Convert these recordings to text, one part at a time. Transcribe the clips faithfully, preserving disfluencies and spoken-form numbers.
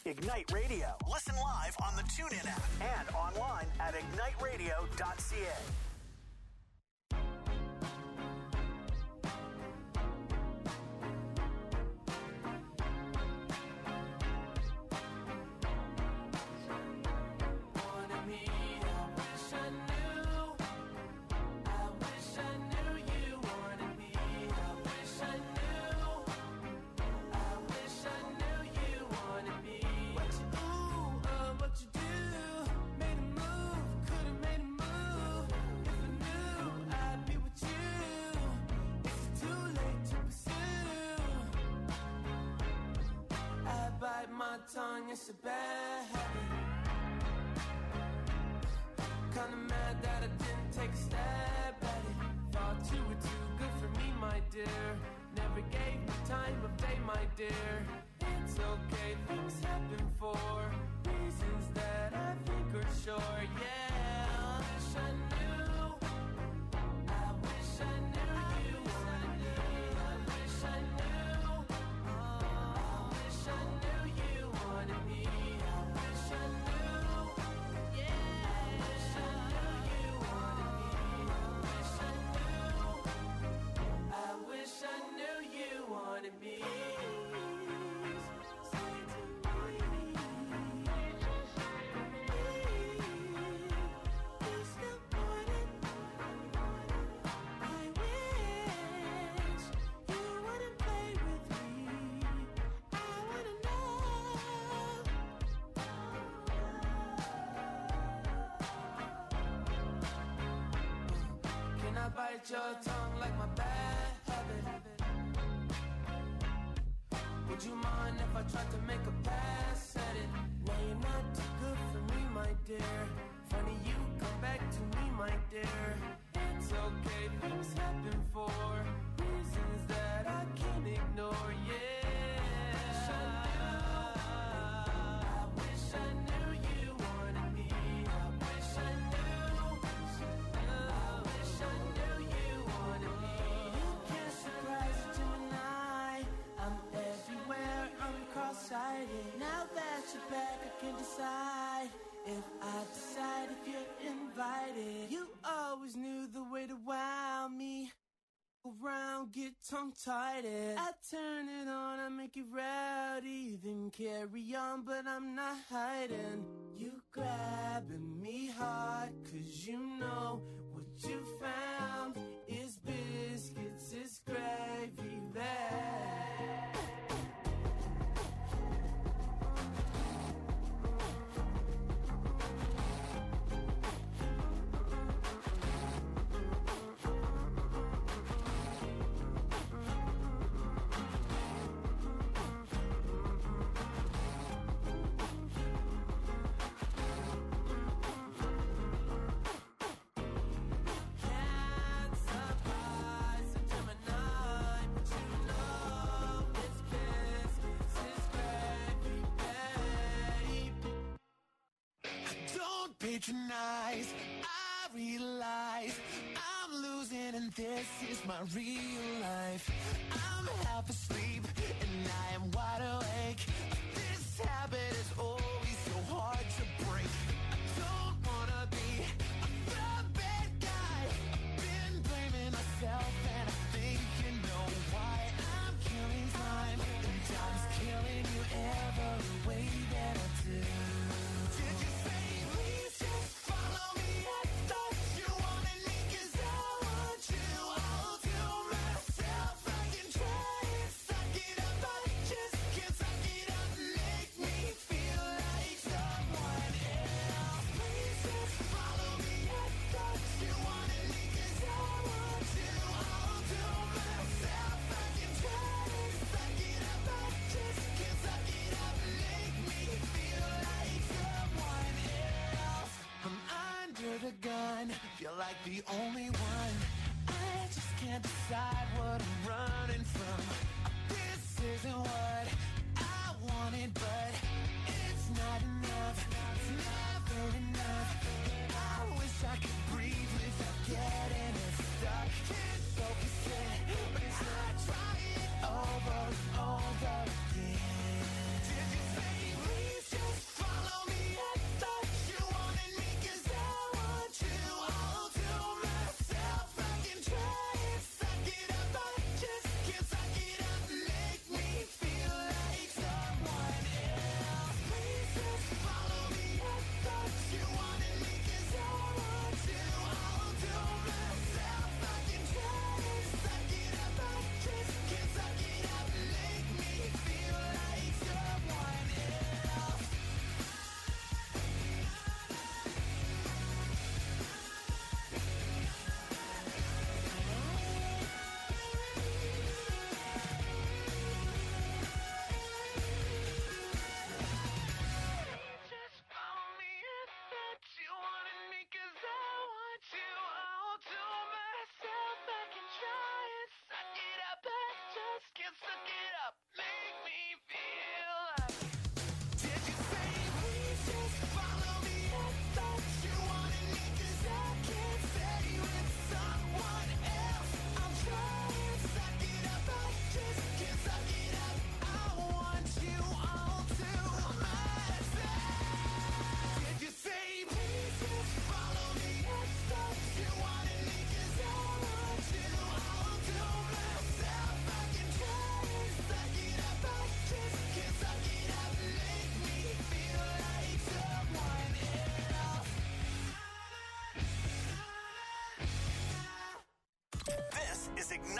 Ignite Radio. Listen live on the TuneIn app and online at ignite radio dot c a. Tongue, it's a bad habit. Kinda mad that I didn't take a stab at it. Thought you were too good for me, my dear. Never gave me time of day, my dear. It's okay, things happen for reasons that I think are sure, yeah. I wish I knew. I wish I knew you wanted me. I wish I knew. I wish I knew you wanted me. I wish I knew. Yeah. I wish I knew you wanted me. I wish I knew. I wish I knew you wanted me. Bite your tongue like my bad habit. Would you mind if I tried to make a pass at it? No, you're not too good for me, my dear. Funny you come back to me, my dear. It's okay, things happen for reasons that I can't ignore, yeah. Now that you're back, I can decide if I decide if you're invited. You always knew the way to wow me. Around, get tongue-tied. I turn it on, I make it rowdy. Then carry on, but I'm not hiding. You grabbing me hard, cause you know what you found is biscuits, is gravy there. Patronize, I realize I'm losing and this is my real life. I'm half asleep and I am wide awake. This habit is always so hard to break. I don't wanna be the bad guy. I've been blaming myself and I think you know why. I'm killing time and time's killing you every way that I do. Did you say feel like the only one. I just can't decide what I'm running from. This isn't what I wanted, but it's not enough. It's never enough. I wish I could breathe without getting it stuck. Can't focus it, but it's not trying over and over again. Did you say please?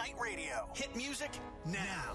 Ignite Radio. Hit music now.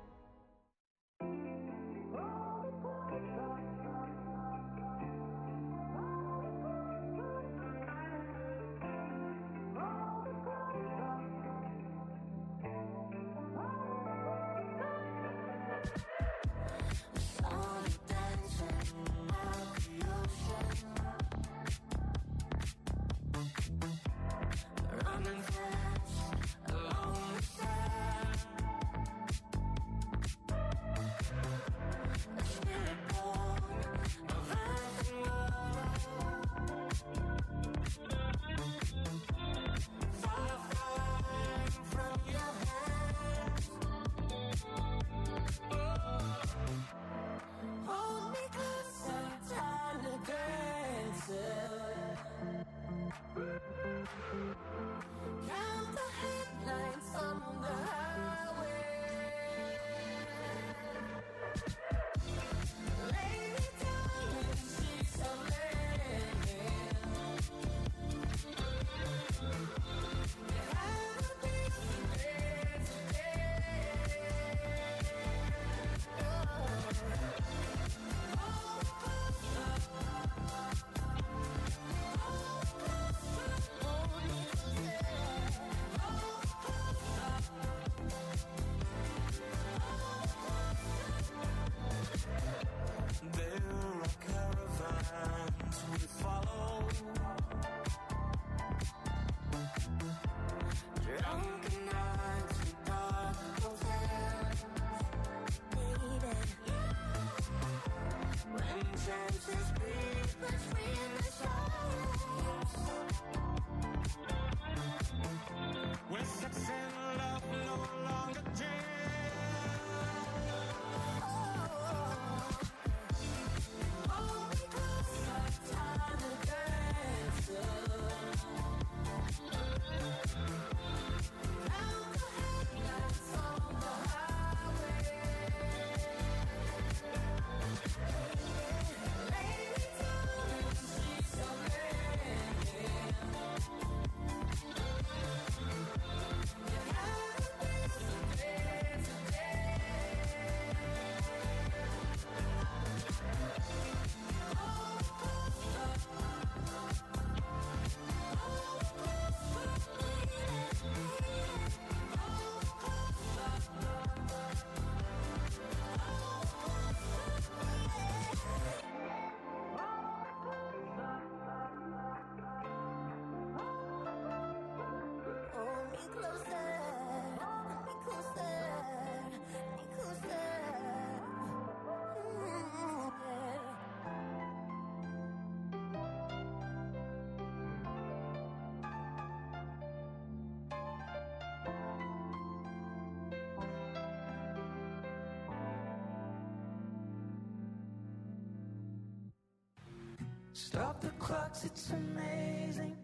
Stop the clocks, it's amazing.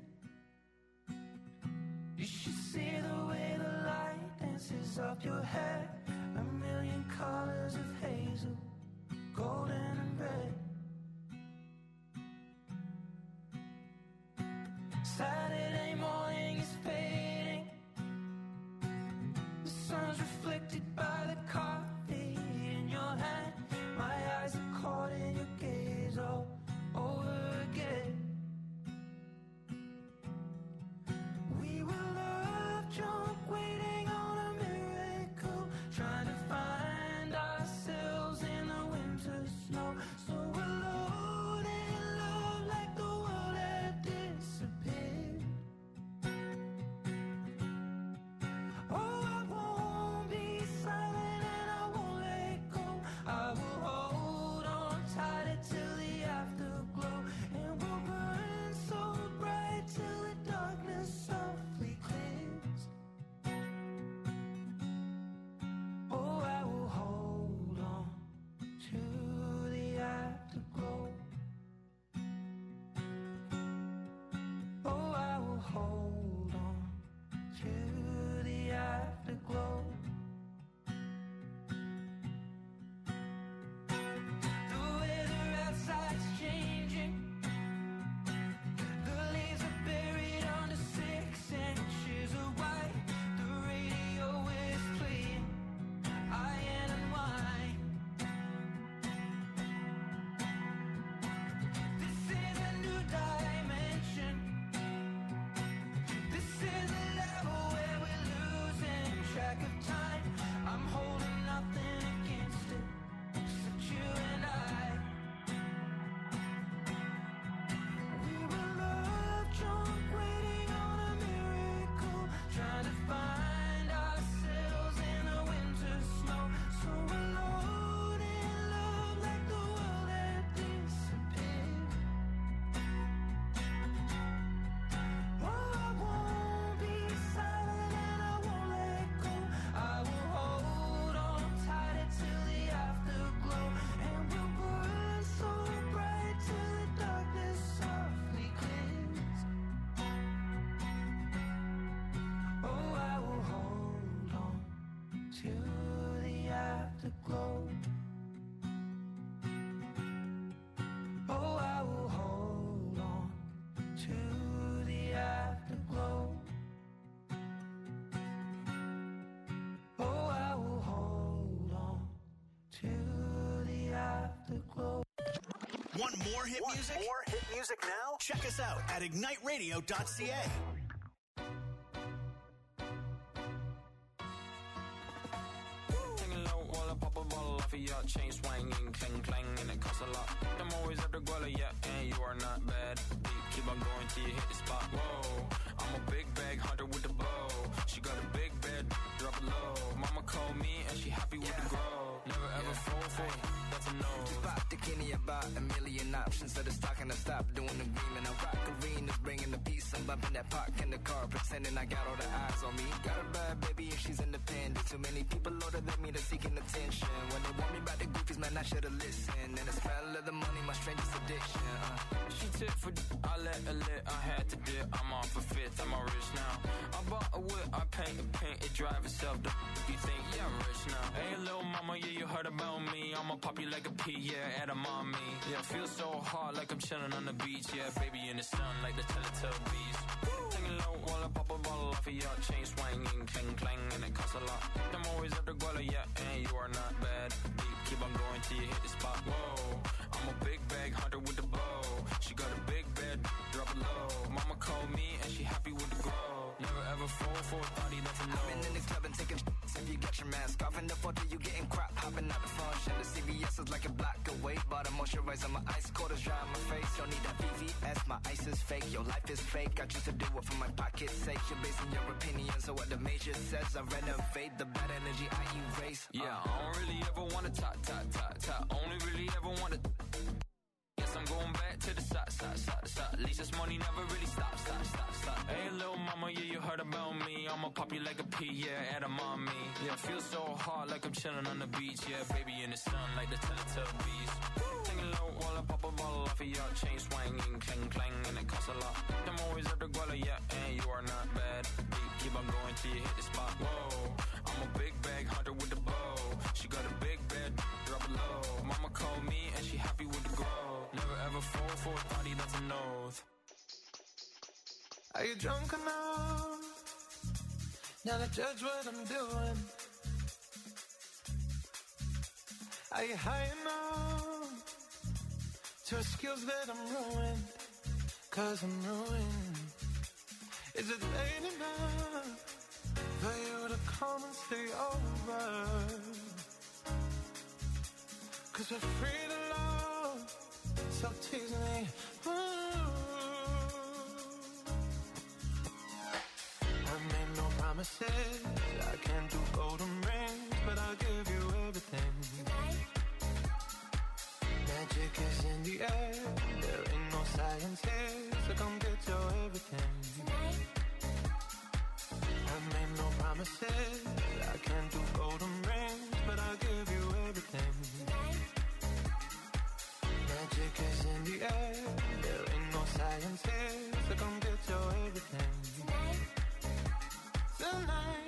You should see the way the light dances up your hair. A million colors of hazel, golden and red. Saturday morning is fading. The sun's reflected by the coffee in your hand. My eyes are caught in your gaze all over again. We were love drunk, waiting on a miracle, trying to find hit Want music? More hit music now? Check us out at ignite radio dot c a. While I pop a bottle off of your chain swinging, clang clang, and it costs a lot. I'm always at the guala, yeah, and you are not bad. Deep, keep on going till you hit the spot. Whoa, I'm a big bag hunter with the bow. She got a big bed, drop it low. Mama called me and she happy with yeah. the grow. Never ever yeah. fall for it, that's a no. Just pop the Kenny about a million options. So the stock and I stop doing the green. And I rock arenas, bringing the peace. I'm bumping that park in the car, pretending I got all the eyes on me. Got a bad baby and she's independent. Too many people older than me, they're seeking attention. When they want me about the goofies, man, I should've listened. And the smell of the money, my strangest addiction. Uh. She tip for d- I let her lit, I had to dip. I'm off a fifth, I'm all rich now. I bought a whip, I paint a paint, it drive itself. The f- you think, yeah, I'm rich now. Hey, little mama, yeah, you heard about me. I'ma pop you like a pea, yeah, at a mommy. Yeah, feel so hard like I'm chilling on the beach. Yeah, baby in the sun like the Teletubbies. Singing low while I pop a bottle off of your chain swinging, clang clang, and it costs a lot. I'm always at the guala, yeah, and you are not bad. Deep, keep on going till you hit the spot. Whoa, I'm a big bag hunter with the bow. She got a big bed, drop it low. Mama called me and she happy with the grow. Never ever fall for a thotty, that's a no. I've been in the club and taking sh**s. If you got your mask off in the photo, you getting crap. Hopping out the function. The C V S is like a block away. Bought a moisturizer, my ice cold is dry on my face. Don't need that V V S, my ice is fake. Your life is fake, I choose to do it for my pocket's sake. You're basing your opinions on what the major says. I renovate the bad energy I erase. uh. Yeah, I don't really ever want to talk, talk, talk, talk. Only really ever want to. Yes, I'm going back to the side, side, side, side. At least this money never really stops, stop, stop, stop. Hey, little mama, yeah, you heard about me. I'ma pop you like a pea, yeah, at a mommy. Yeah, feel so hard like I'm chilling on the beach. Yeah, baby in the sun like the Teletubbies. Singing low while I pop a bottle off of your chain swinging, clang clang, and it costs a lot. I'm always at the guala, yeah, and you are not bad. Deep, keep on going till you hit the spot. Whoa, I'm a big bag hunter with the bow. She got a big bed, drop it low. Mama called me and she happy with the grow. Never ever fall for a thotty, that's a no. Are you drunk enough now to judge what I'm doing? Are you high enough to excuse that I'm ruined? Cause I'm ruined. Is it late enough for you to come and stay over? Cause we're free to love, so tease me. Ooh. I made no promises, I can't do golden rings, but I'll give you everything. Tonight. Magic is in the air, there ain't no science here, so come get your everything. Tonight. I made no promises, I can't do golden rings, but I'll give you everything. Tonight. Magic is in the air, there ain't no science here, so come get your everything. Tonight. Tonight.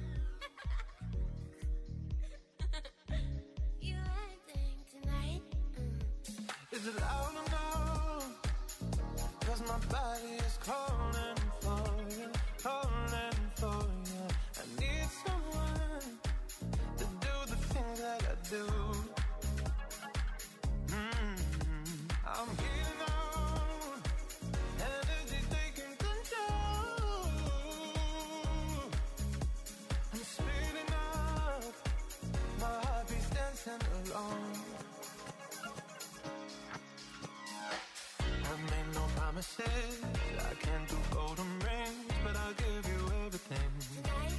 You acting tonight. Mm. Is it loud enough? Cause my body is calling for you, calling for you. I need someone to do the things that I do. Mm-hmm. I'm heating on, energy taking control. I'm speeding up, my heartbeat's dancing along. I made no promises, I can't do golden rings, but I'll give you everything. Tonight.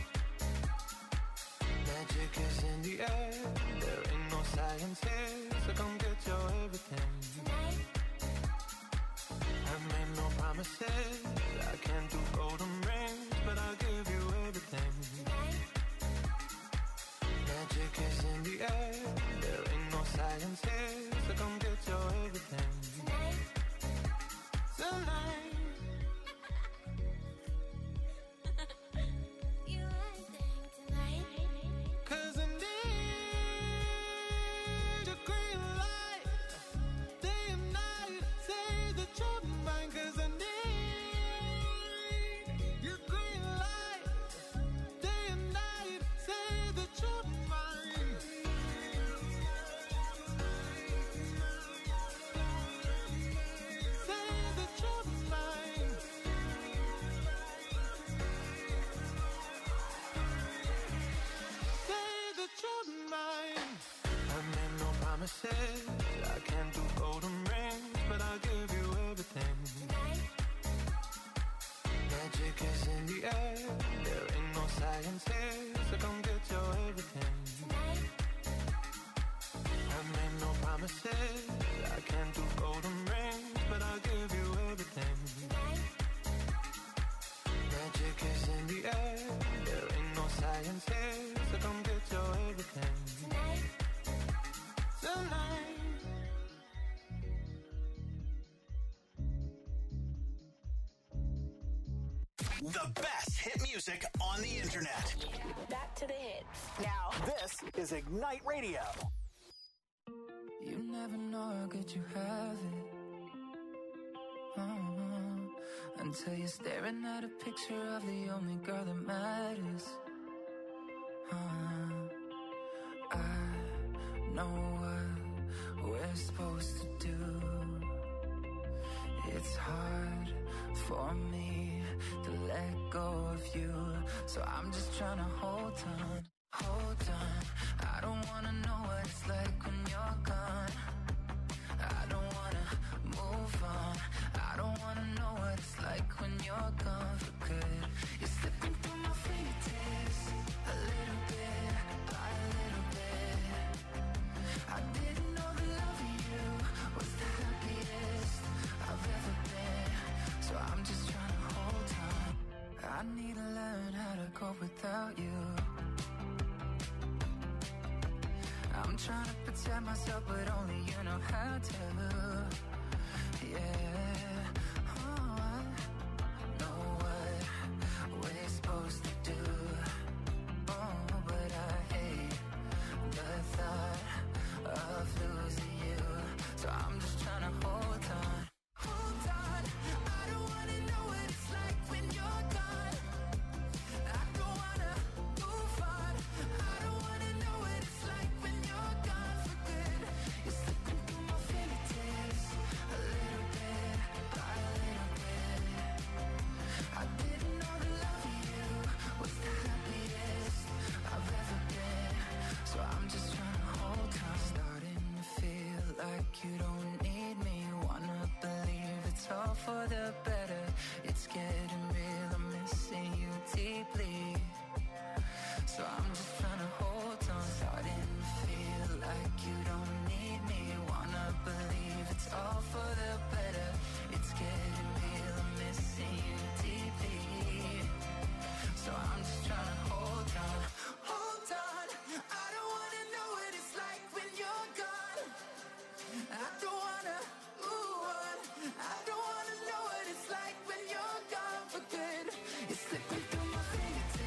Magic is in the air, there ain't no science here, so come get your everything. Tonight. I made no promises, I can't do golden rings, but I'll give you everything. Tonight. Magic is in the air, there ain't no science here, so come get your everything. Tonight. Tonight. You acting tonight. Cause I need a green light, day and night, say that you're mine. Cause I need your green light, day and night, say that you're mine. promises. I can't do golden rings, but I'll give you everything. Tonight. Magic is in the air. There ain't no science here, so come get your everything. Tonight. I made no promises. I can't do golden rings, but I'll give you everything. Tonight. Magic is in the air. There ain't no science here, so come get your everything. Tonight. Tonight. The best hit music on the internet. Back to the hits. Now, this is Ignite Radio. You never know how good you have it. Uh-huh. Until you're staring at a picture of the only girl that matters. Uh-huh. I know what we're supposed to do. It's hard for me to let go of you, so I'm just trying to hold on, hold on. I don't wanna know what it's like when you're gone. I don't wanna move on. I don't wanna know what it's like when you're gone for good. You're slipping through my fingertips, a little bit by a little bit. I didn't know the love of you was the happiest I've ever been, so I'm just trying to hold on. I need to learn how to cope without you. I'm trying to protect myself, but only you know how to. Yeah, oh, I know what we're supposed to do. Oh, but I hate the thought of losing you, so I'm just trying to hold on. Hold on, I don't wanna know what it's like when you're gone. I don't wanna move on. I don't wanna know what it's like when you're gone for good. You're slipping through my fingertips, a little bit by a little bit. I didn't know the love of you was the happiest I've ever been, so I'm just trying to hold on. Starting to feel like you don't need me. Wanna believe it's all for the better. It's getting real, I'm missing you deeply, so I'm just trying to hold on. Starting to feel like you don't need me. Wanna believe it's all for the better. It's getting real, I'm missing you deeply, so I'm just trying to hold on. Hold on, I don't wanna know what it's like when you're gone. I don't wanna move on. I don't wanna know what it's like when you're gone for good. You're slipping through my fingertips.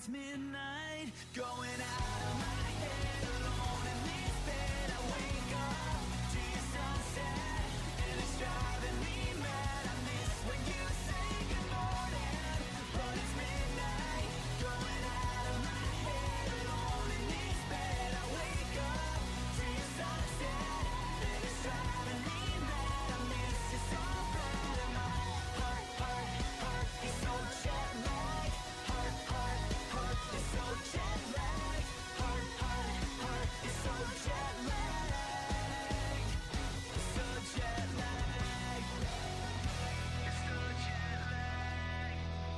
it's midnight, going out of my head, alone in this bed. I wake up to your sunset, and it's driving me mad. I miss when you say good morning, but it's midnight, going out of my head, alone in this bed. I wake up to your sunset, and it's driving me mad. I miss you so bad, and my heart, heart, heart is so jet lagged. Heart, heart, heart is so jet lagged. Heart, heart, heart is so jet lagged. It's so jet lagged. It's so jet lagged.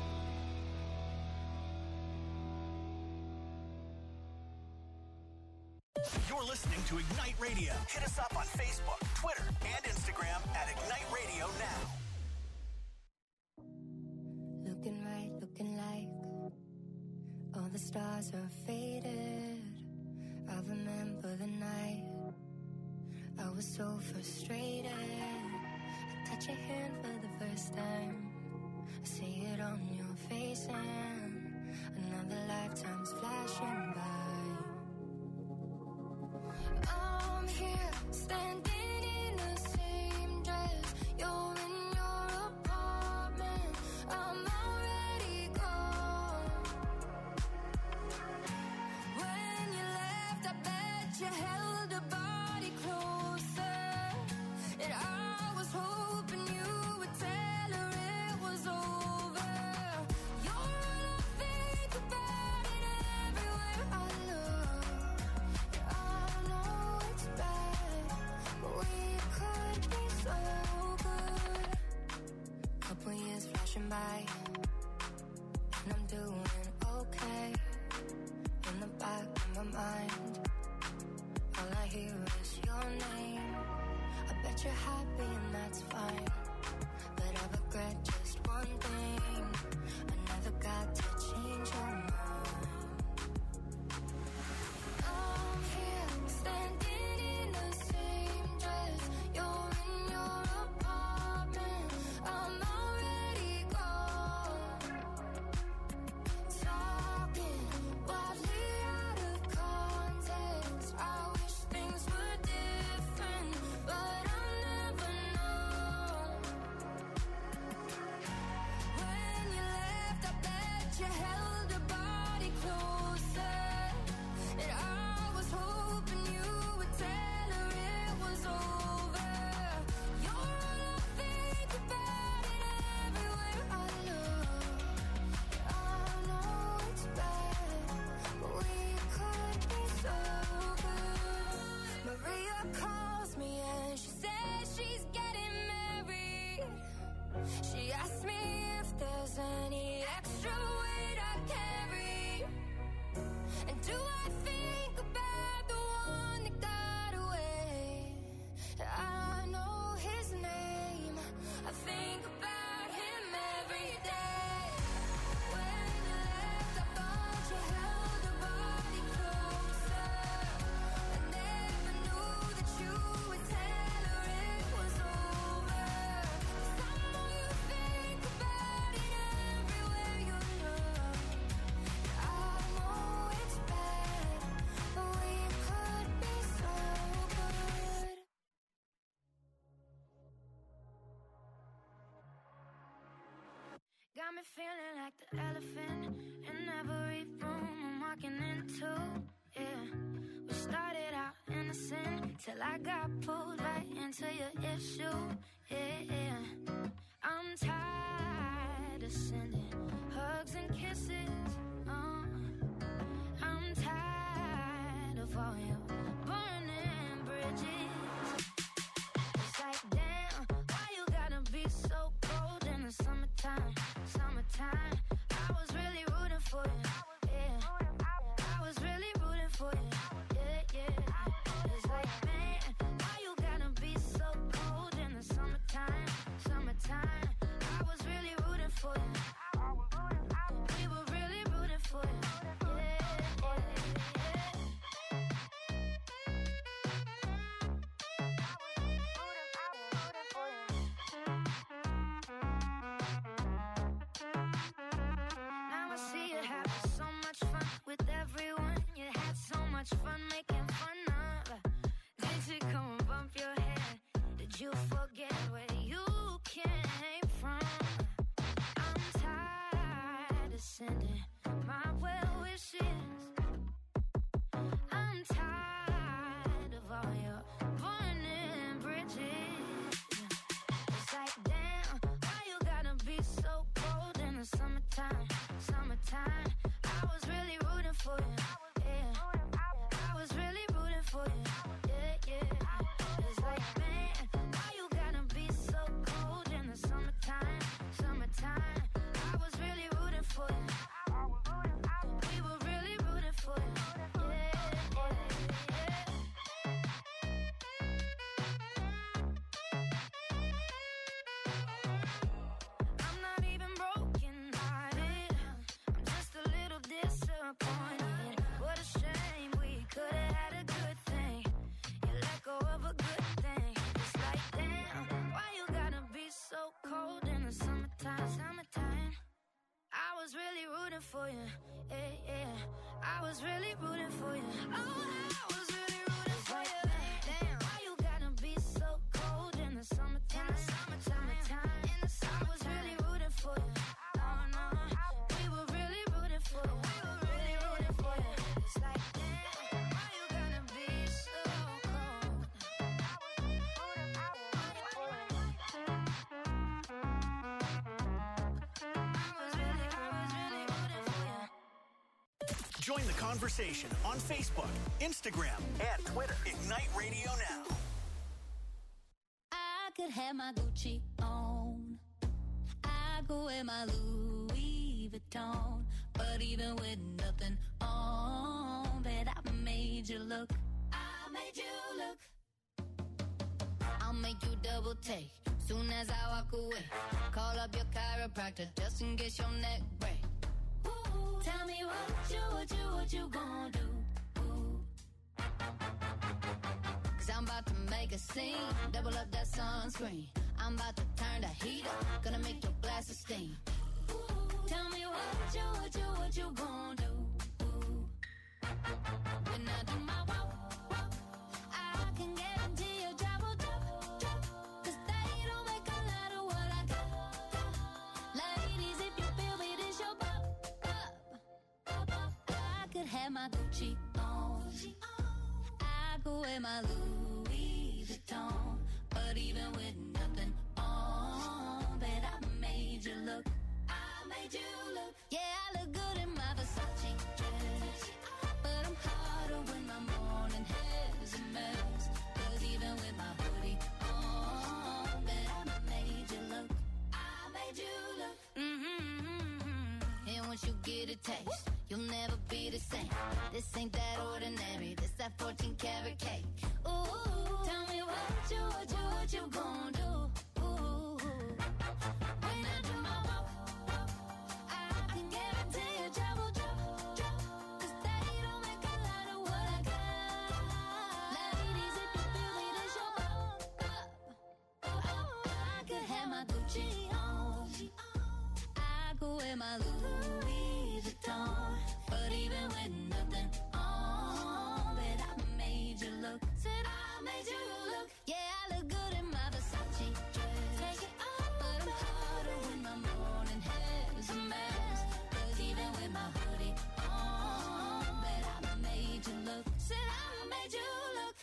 You're listening to Ignite Radio. Hit us up on Facebook, Twitter, and Instagram at Ignite Radio Now. Looking right, looking like all the stars are faded. I remember the night I was so frustrated. I touch your hand for the first time. I see it on your face and another lifetime's flashing by. I'm here, standing in the same dress. You're in your apartment. I'm already gone. When you left, I bet you held a body closer. And I was hoping you would tell her it was over. You're all I think about it everywhere I look. I know it's bad, but we could be so good. Couple years flashing by, and I'm doing okay. In the back of my mind, all I hear is your name. I bet you're happy and that's fine, but I regret just one thing. I never got to change your mind. I'm here, standing in the same dress. You're in your apartment. I'm already gone. Talking wildly out of context. I wish things were different, but I'll never know. When you left, I bet you held a body closer. And I was hoping you would tell her it was over. You're all I think about it everywhere I look. I know it's bad, but we could be so good. Maria calls me and she says she's getting married. She asked me if there's any extra weight I carry. And do I think about the one that got away? I know his name. I think about him every day. When you left, I thought you held a body closer. I never knew that you would tell her it was over. 'Cause I know you think about it everywhere you look. I know it's bad, but we could be so good. Got me feeling like the elephant in every room I'm walking into. Yeah, we started out innocent till I got pulled right into your issue. Yeah, yeah. I'm tired of sending hugs and kisses. Uh, I'm tired of all your burning bridges. It's like, damn, why you gotta be so cold in the summertime? Summertime, I was really rooting for you. Yeah, I was really rooting for you. Yeah, yeah. It's like, man, why you gotta be so cold in the summertime? rooting for you. Yeah, yeah. I was really rooting for you. Oh, I was really rooting for you. Damn, why you gotta be so cold in the summertime? In the summertime, in the summer. I was really rooting for you. Oh no, we were really rooting for you. We were really rooting for you. It's like, damn, why you gotta be so cold? Join the conversation on Facebook, Instagram, and Twitter. Ignite Radio Now. I could have my Gucci on. I go wear my Louis Vuitton. But even with nothing on, bet I made you look. I made you look. I'll make you double take soon as I walk away. Call up your chiropractor just in case your neck break. Ooh, tell me what you, what you, what you gonna do. Ooh. Cause I'm about to make a scene. Double up that sunscreen. I'm about to turn the heat up. Gonna make your glasses steam. Ooh, tell me what you, what you, what you gonna do. Ooh. When I do my walk, walk, I can guarantee your job will drop, drop. Cause they don't make a lot of what I got, got. Ladies, if you feel me, this your pop, pop, pop. I could have my Gucci on. I could wear my Louis Vuitton. But even with nothing on, bet I made you look. I made you look. Yeah, I look good in my Versace dress. But I'm hotter when my morning hair's a mess. Cause even with my hoodie on, bet I made you look. I made you look. Mm-hmm. And once you get a taste, you'll never be the same. This ain't that ordinary. This that fourteen karat cake. Ooh, tell me what you, what you, what you gon' do. Ooh, when I do my walk, walk, I can guarantee your job will drop, drop. Cause they don't make a lot of what I got. Ladies, if you feel me, this your pop, pop, pop. I could have my Gucci on. I could wear my Louis Vuitton. But even with nothing on, bet I made you look. Said I made you look. Yeah, I look good in my Versace dress. Take it off, but I'm hotter when my morning hair's a mess. Cause even with my hoodie on, bet I made you look. Said I made you look.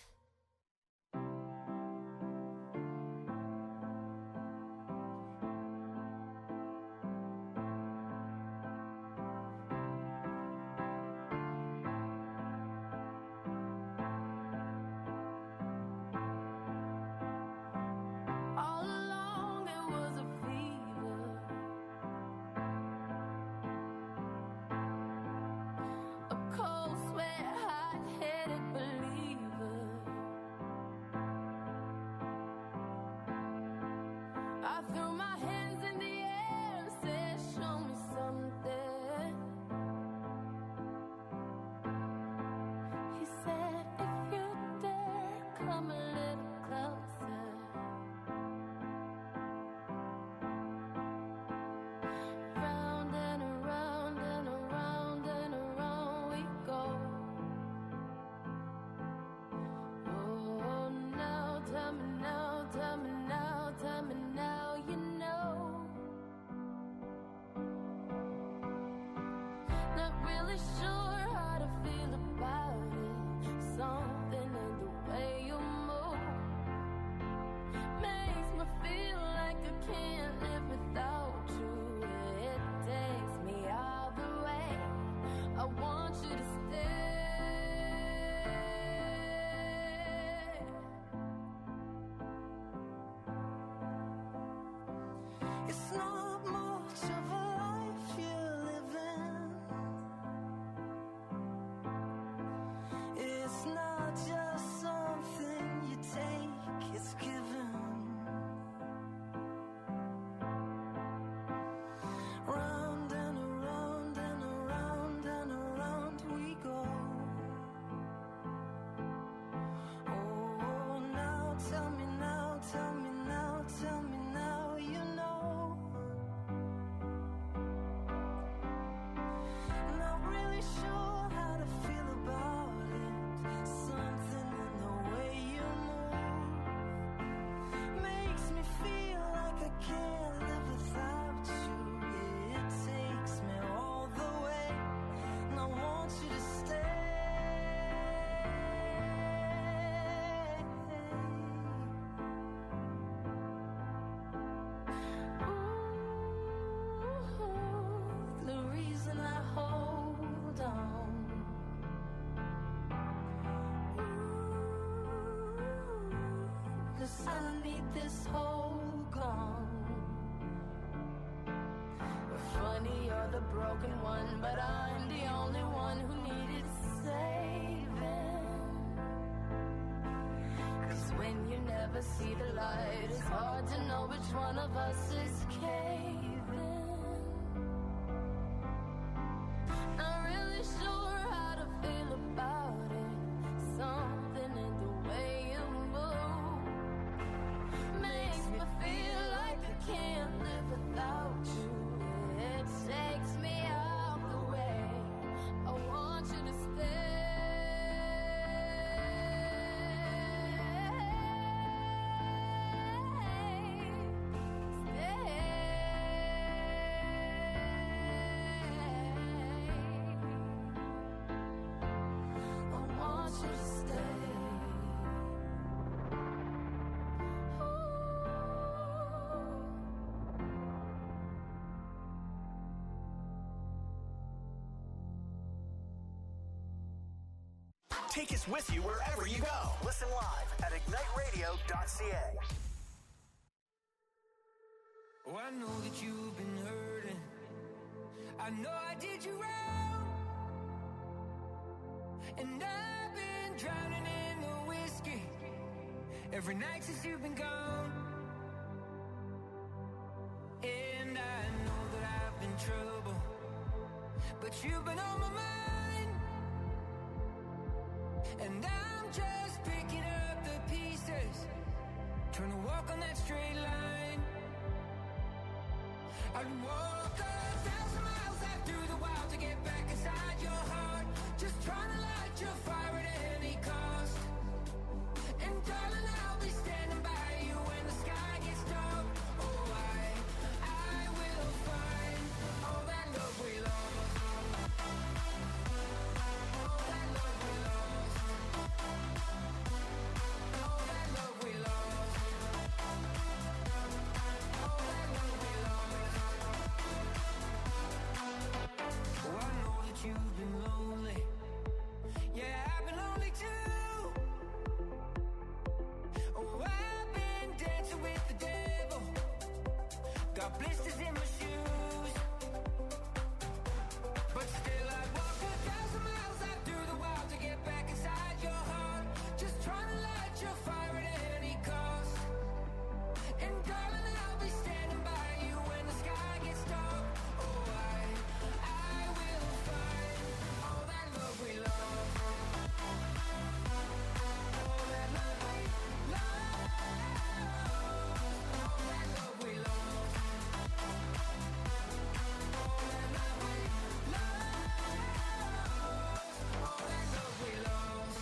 All along there was a fever, a cold sweat, hot-headed believer. I threw my hands in the air and said, show me something. He said, if you dare, come a little closer. Round and around and around and around we go. Oh, now tell me now, tell me now, tell me now you know. Not really sure how to feel about it. Something in the way you move makes me feel like I can't live without you. It takes me all the way. I want you to stay. It's not much of a life you're living. this whole gone. Funny, you're the broken one, but I'm the only one who needed saving. Cause when you never see the light, it's hard to know which one of us is caving. Not really sure how to feel about it. Something in the way you move makes me feel like I can't live without you. It takes me out the way. I want you to stay. Take us with you wherever you go. Listen live at ignite radio dot c a. Oh, I know that you've been hurting. I know I did you wrong. And I've been drowning in the whiskey every night since you've been gone. And I know that I've been trouble, but you've been on my mind. And I'm just picking up the pieces, trying to walk on that straight line. I'd walk a thousand miles out through the wild to get back inside your heart, just trying to light your fire at any cost. And darling, I'll be standing by you when the sky gets dark. Oh, I, I will find all that love we lost. All that love we lost. All that love we lost. All that love we lost. Oh, I know that you've been lonely. Yeah, I've been lonely too. Oh, I've been dancing with the devil. Got blisters in my shoes. But still I'd walk a thousand miles out through the wild to get back inside your heart, just trying to light your fire at any cost. And darling, I'll be standing by you when the sky gets dark. Oh, I, I will find all that love we lost. All that love we lost. All that love we lost. All that love we lost. All that love we lost.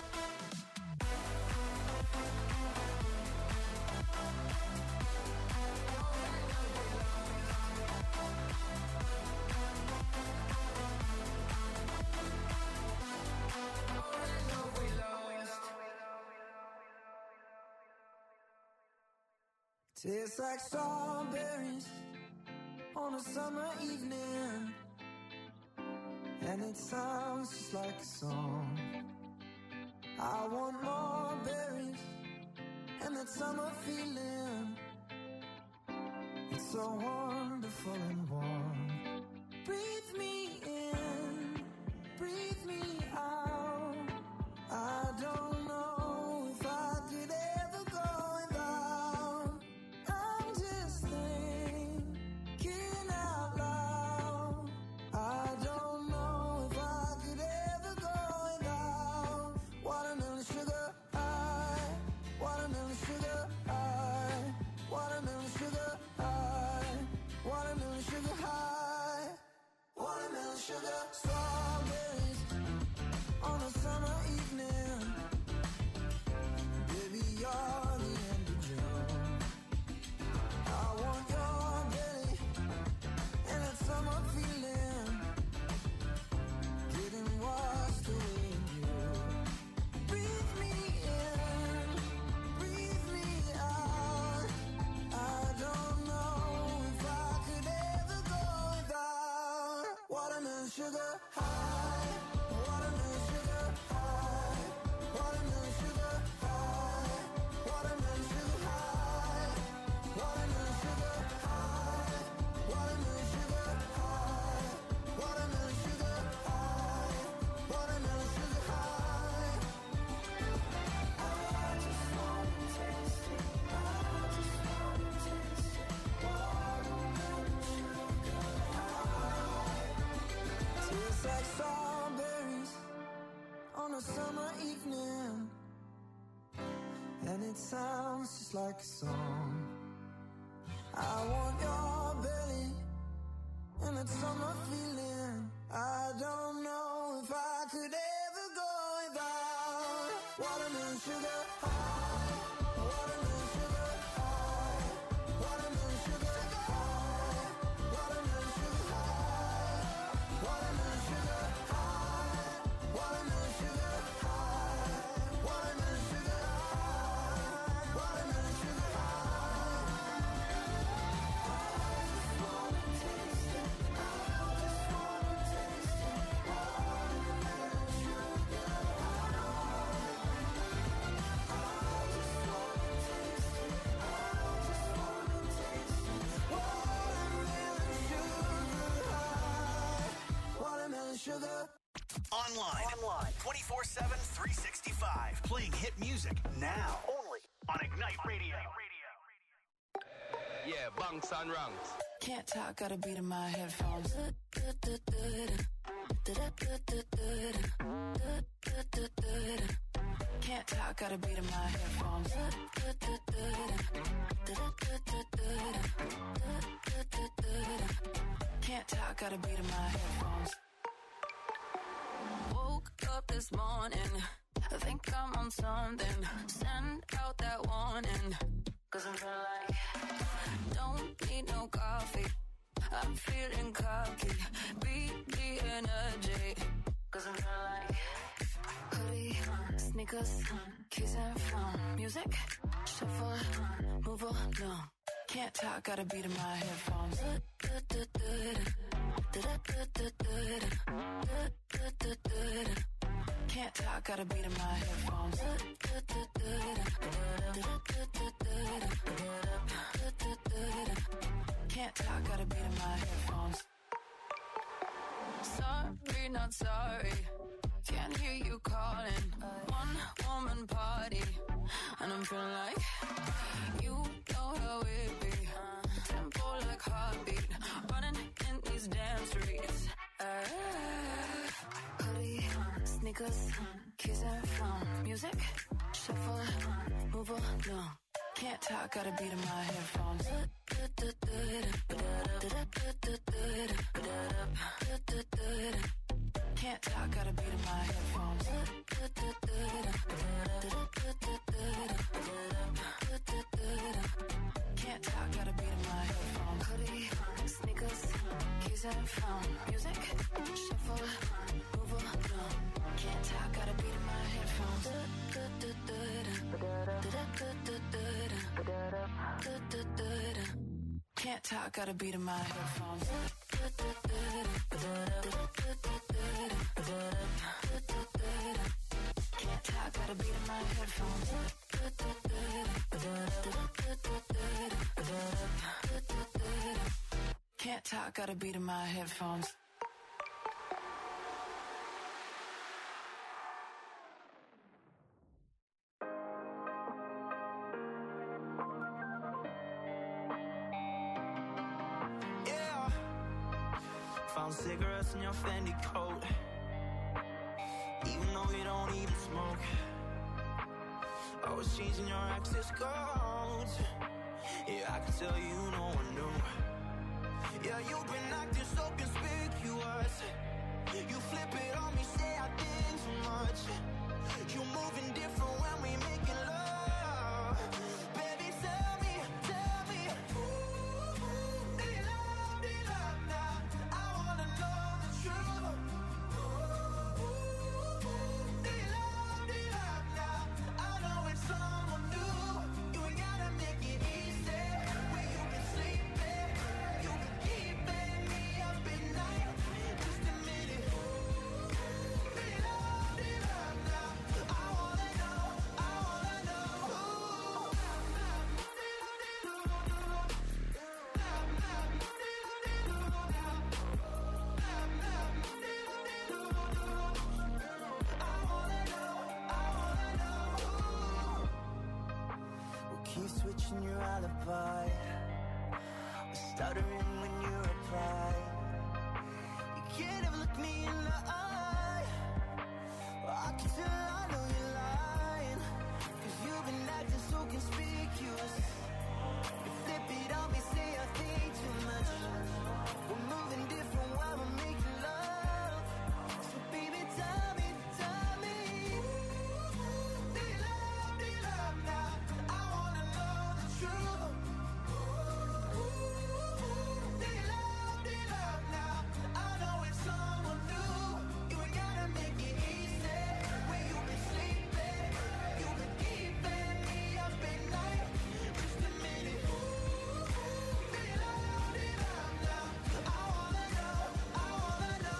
Tastes like strawberries on a summer evening, and it sounds just like a song. I want more berries and that summer feeling. It's so wonderful and warm. Breathe me in, breathe me out. I don't know if I could ever go without. I'm just thinking out loud. I don't know if I could ever go without. Watermelon sugar high, watermelon sugar high, watermelon sugar high, watermelon sugar high, watermelon sugar. Strawberries on a summer evening. Baby, you're the end of June. I want your belly and that summer feeling, getting washed away in you. Breathe me in, breathe me out. I don't know if I could ever go without. Watermelon sugar high, watermelon sugar high, watermelon sugar high, watermelon sugar high. it sounds just like a song. I want your belly, and that summer feeling. I don't know if I could ever go without watermelon sugar high, watermelon sugar high, watermelon sugar high, watermelon sugar high, watermelon sugar high, watermelon sugar high, watermelon sugar high, watermelon sugar high. I just wanna taste it. I just wanna taste it. Watermelon sugar high. I just wanna taste it. I just wanna taste it. Watermelon sugar high. Watermelon sugar. Online. Online. twenty-four seven, three sixty-five. Playing hit music now. Only on Ignite Radio. Yeah, bunks and ranks. Can't talk, got a beat in my headphones. Can't talk, got a beat in my headphones. Can't talk, got a beat in my headphones. Woke up this morning, I think I'm on something. Send out that warning, cause I'm feeling like don't need no coffee. I'm feeling cocky. Beat the energy, cause I'm feeling like hoodie, sneakers, keys and phone. Music, shuffle, move along. Can't talk, got a beat in my headphones. Can't talk, got a beat in my headphones. Can't talk, got a beat in my headphones. Sorry, not sorry. Can't hear you calling. One woman party, and I'm feeling like you know how it be. Tempo like heartbeat, running in these damn streets. Uh, hoodie, sneakers, keys and phone. Music, shuffle, move along. Can't talk, got a beat in my headphones. Can't talk, got a beat in my headphones. Can't talk, got a beat in my headphones. Hoodie, sneakers, keys and phone. Music, shuffle, move along. Can't talk, got a beat in my headphones. Can't talk, got a beat in my headphones. Can't talk, got a beat in my headphones. Can't talk, got a beat in my headphones. Yeah, found cigarettes in your Fendi coat, even though you don't even smoke. I was changing your access codes. Yeah, I can tell you no one knew. Yeah, you've been acting so conspicuous. You flip it on me, say I think too much. You moving different when we making love. Baby, tell me, tell me, ooh, do you love, do you love now? I wanna know the truth. Ooh, do you love, do you love now? I know it's someone new. You ain't gotta make it easy. Where you can sleep there, you can keep me up at night. Just admit it. Ooh, do you love, do you love now? I wanna know, I wanna know. We'll keep switching your alibi. We're stuttering when you reply. You can't ever look me in the eye. I can tell I know you're lying. Cause you've been acting so conspicuous. You flip it on me, say I think too much. We're moving different while we're making love. So baby, tell me, tell me, do you love, do you love now? I wanna know the truth. Do you love, do you love now? I know it's someone new. You ain't gotta make it easy. Where you been sleeping, you been keeping me up at night. Just a minute. Do you love, do you love now? I wanna know, I wanna know.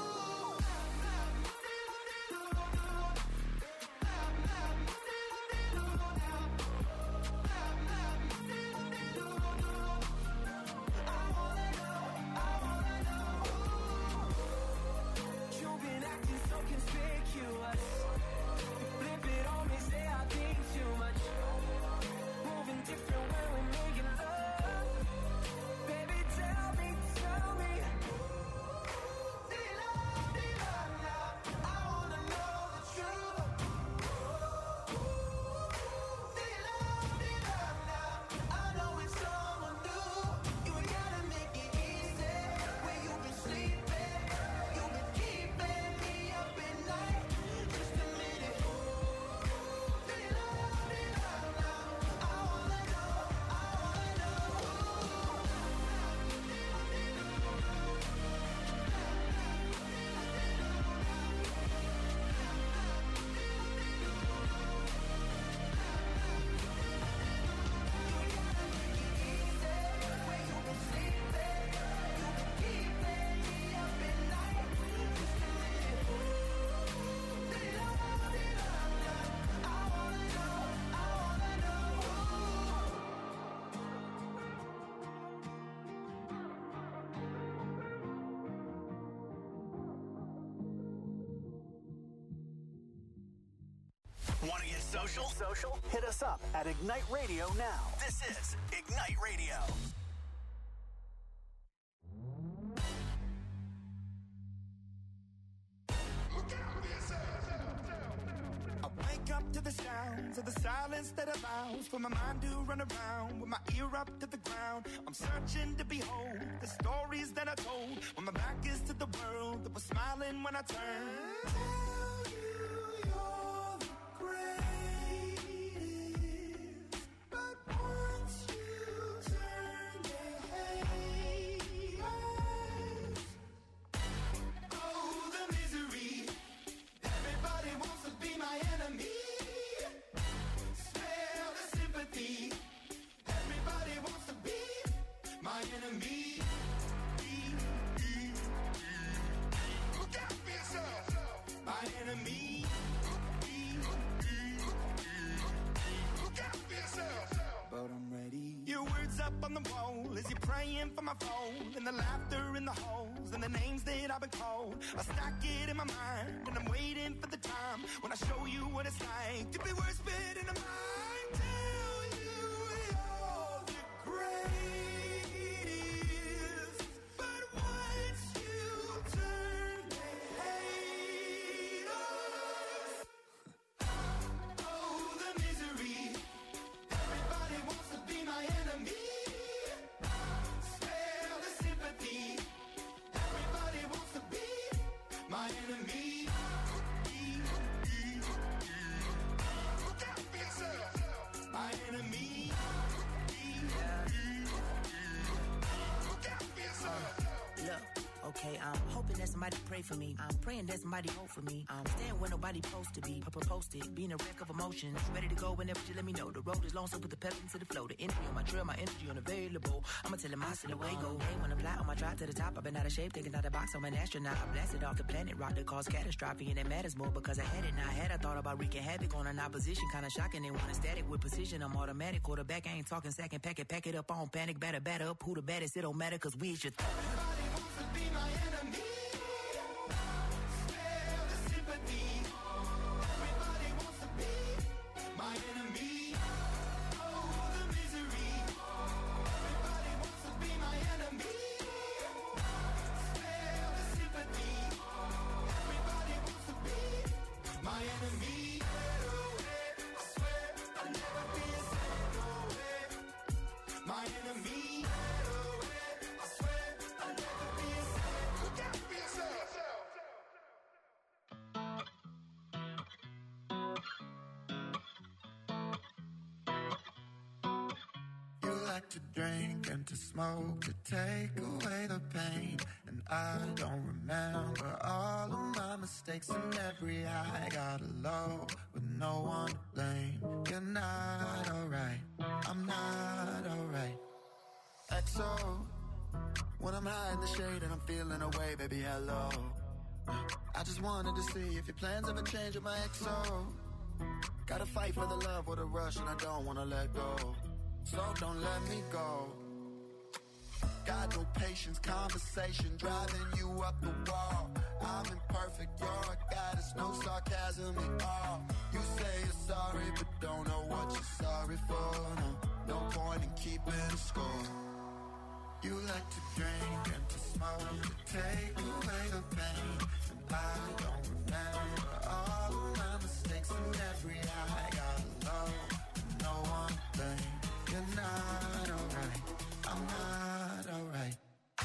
You've been acting so conspicuous. You flip it on me, say I think too much. Moving different when we're making love. Baby, tell me, tell me. Do you love, do you love now? I wanna know the truth. Do you love, do you love now? I know it's someone new. You ain't gotta make it easy. Where you been sleeping, you been keeping me up at night. Just a minute. Do you love, do you love now? I wanna know, I wanna know. Where you been sleeping, you been keeping me up at night. Just a minute. Do you love, do you love now? I wanna know, I wanna know. Want to get social? Social? Hit us up at Ignite Radio now. This is Ignite Radio. I wake up to the sounds of the silence that allows for my mind to run around with my ear up to the ground. I'm searching to behold the stories that I told when my back is to the world that was smiling when I turned. Tell you you're the greatest, but once you turn, they hate us. Oh, the misery. Everybody wants to be my enemy. Smell the sympathy. Everybody wants to be my enemy. Look out for yourself. My enemy. Look out for yourself. But I'm ready. Your words up on the wall as you're praying for my phone, and the laughter in the halls and the names that I've been called. I stack it in my mind and I'm waiting for the time when I show you what it's like to be worse fit in a mind. Tell you you're the greatest, but once you turn, they hate us. Oh, the misery. Everybody wants to be my enemy. Spare the sympathy. Everybody wants to be my enemy. Look out for yourself. My enemy. Look out for yourself. Look, okay, I'm hoping that somebody pray for me. I'm praying that somebody hope for me. I'm staying where nobody supposed to be. Papa posted, being a wreck of emotions. Ready to go whenever you let me know. The road is long, so put the pedal into the flow. The energy on my trail, my energy unavailable. I'ma tell him I see the way go. Hey, when I fly on my drive to the top, I've been out of shape, thinking out the box. I'm an astronaut. I blasted off the planet rock that caused catastrophe, and it matters more because I had it. Now I had I thought about wreaking havoc on an opposition, kinda shocking. They want a static with precision. I'm automatic. Quarterback, I ain't talking second pack it, pack it up on panic, batter, batter up. Who the baddest? It don't matter, cause we is your th- Everybody wants to be my enemy. Spare the sympathy. Everybody wants to be my enemy. Oh, the misery. Everybody wants to be my enemy. Spare the sympathy. Everybody wants to be my enemy. I swear like to drink and to smoke to take away the pain. And I don't remember all of my mistakes and every high. Got low with no one to blame. You're not alright, I'm not alright. X O, when I'm high in the shade and I'm feeling away, baby, hello. I just wanted to see if your plans ever change with my X O. Gotta fight for the love with a rush and I don't wanna let go. So don't let me go. Got no patience, conversation driving you up the wall. I'm imperfect, you're a goddess, no sarcasm at all. You say you're sorry, but don't know what you're sorry for. No, no point in keeping score. You like to drink and to smoke to take away the pain. And I don't remember all of my mistakes and every high. Got low, no one to blame. You're not alright, I'm not alright.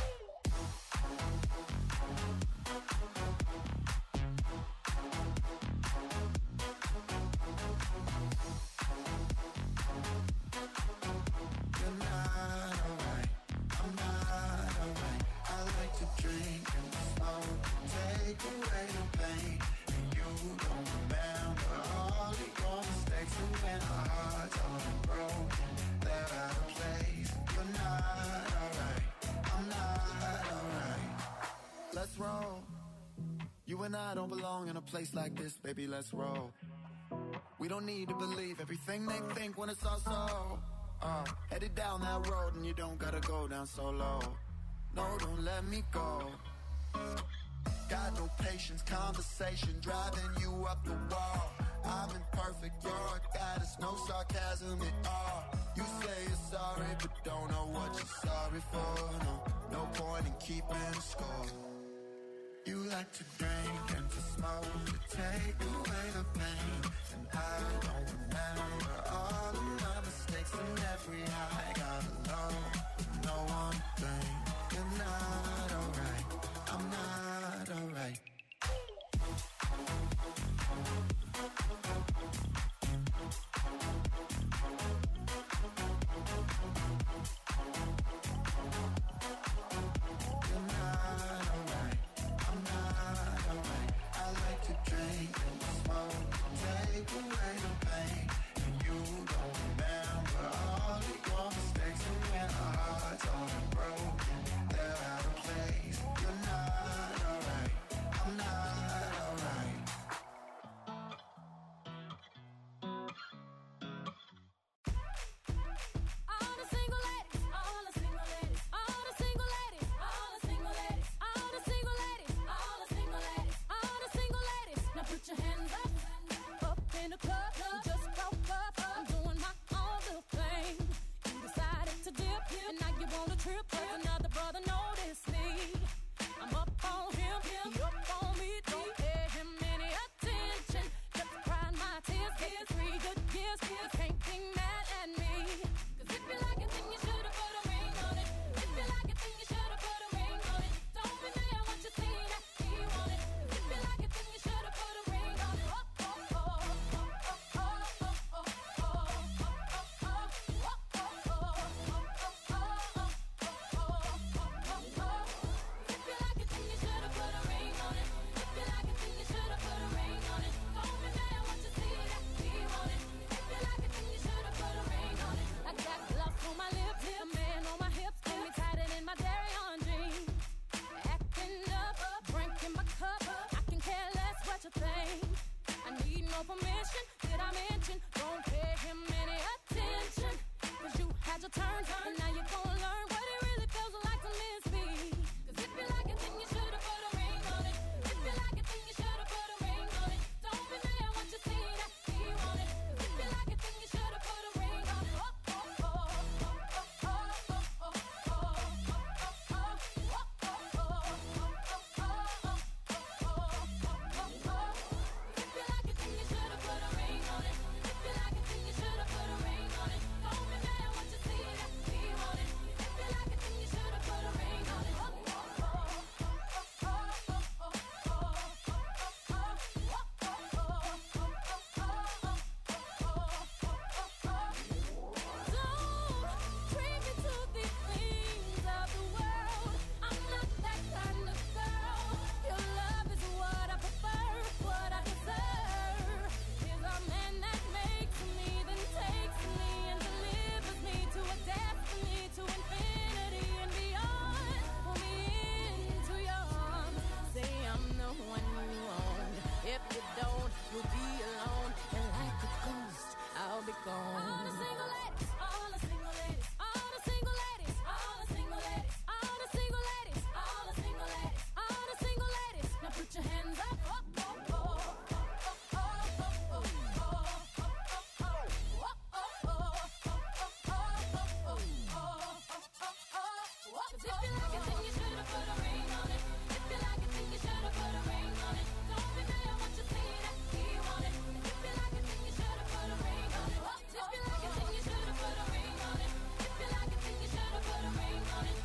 You're not alright, I'm not alright. I like to drink and smoke, take away the pain. And you don't remember all of your mistakes. And when our hearts are broken, they're out of place. You're not alright, I'm not alright. Let's roll. You and I don't belong in a place like this, baby, let's roll. We don't need to believe everything they think when it's all so. Uh, headed down that road and you don't gotta go down so low. No, don't let me go. Got no patience, conversation driving you up the wall. I'm imperfect, you're a goddess, no sarcasm at all. You say you're sorry, but don't know what you're sorry for. No, no point in keeping score. You like to drink and to smoke to take away the pain. And I don't remember all of my mistakes and every high. Got low, no one to blame. You're not alright, I'm not alright. You're not alright, I'm not alright. I like to drink and smoke, take away the pain. And you don't remember all of your mistakes. And when our hearts are broken, they're out of place. You're not alright, I'm not alright. All the single ladies, all the single ladies, all the single ladies, all the single ladies, all the single ladies, all the single ladies, all the single ladies. Now put your hands up, up in the club, just broke up. I'm doing my own little thing. You decided to dip, and now you want to trip. 'Cause another brother.